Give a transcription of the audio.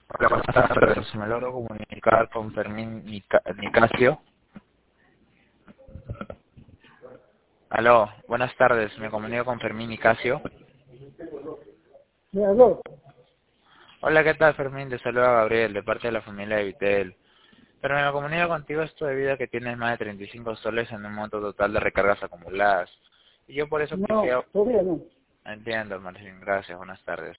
Hola, buenas tardes. Me logro comunicar con Fermín Nicasio. Aló, buenas tardes. Me comunico con Fermín Nicasio. Me habló. Hola, ¿qué tal, Fermín? Te saluda Gabriel, de parte de la familia de Vitel. Pero me comunico contigo esto debido a que tienes más de 35 soles en un monto total de recargas acumuladas. Y yo por eso No, quisiera... todavía no. Entiendo, Martín. Gracias. Buenas tardes.